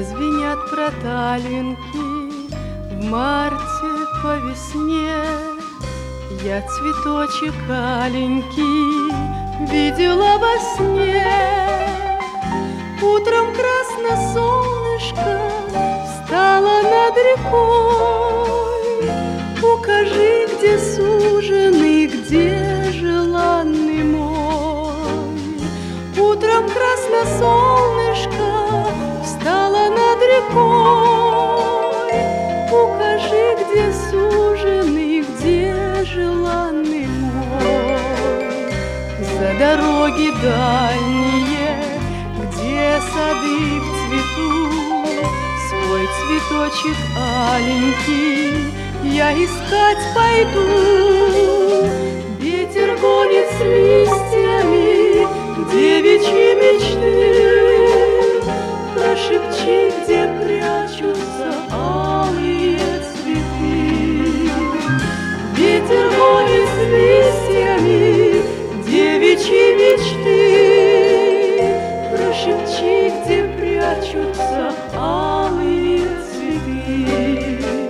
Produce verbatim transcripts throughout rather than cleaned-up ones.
Зазвенят проталинки в марте по весне. Я цветочек аленький видела во сне. Утром красно солнышко встало над рекой. Укажи, где суженый, где желанный мой. Утром красно солнышко встало над рекой. Укажи, где суженый, где желанный мой. За дороги дальние, где сады в цвету, свой цветочек аленький я искать пойду. Ветер гонит с листьями девичьи мечты. Прошепчи, где прячутся алые цветы. Ветер гонит с листьями девичьи мечты. Прошепчи, где прячутся алые цветы.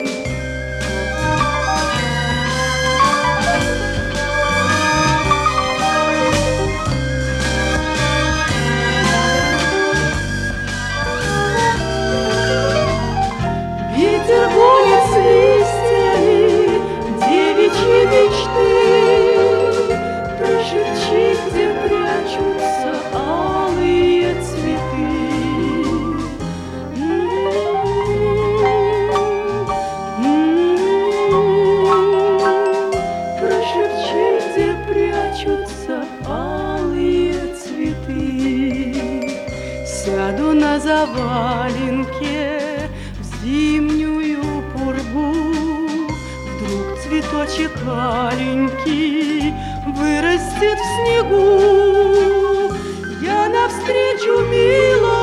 Ветер гонит с листьями девичьи мечты. Прошепчи, где прячутся алые цветы. Прошепчи, где прячутся алые цветы. Сяду на заваленке в зимнюю пургу. Вдруг цветочек аленький вырастет в снегу. Я навстречу мило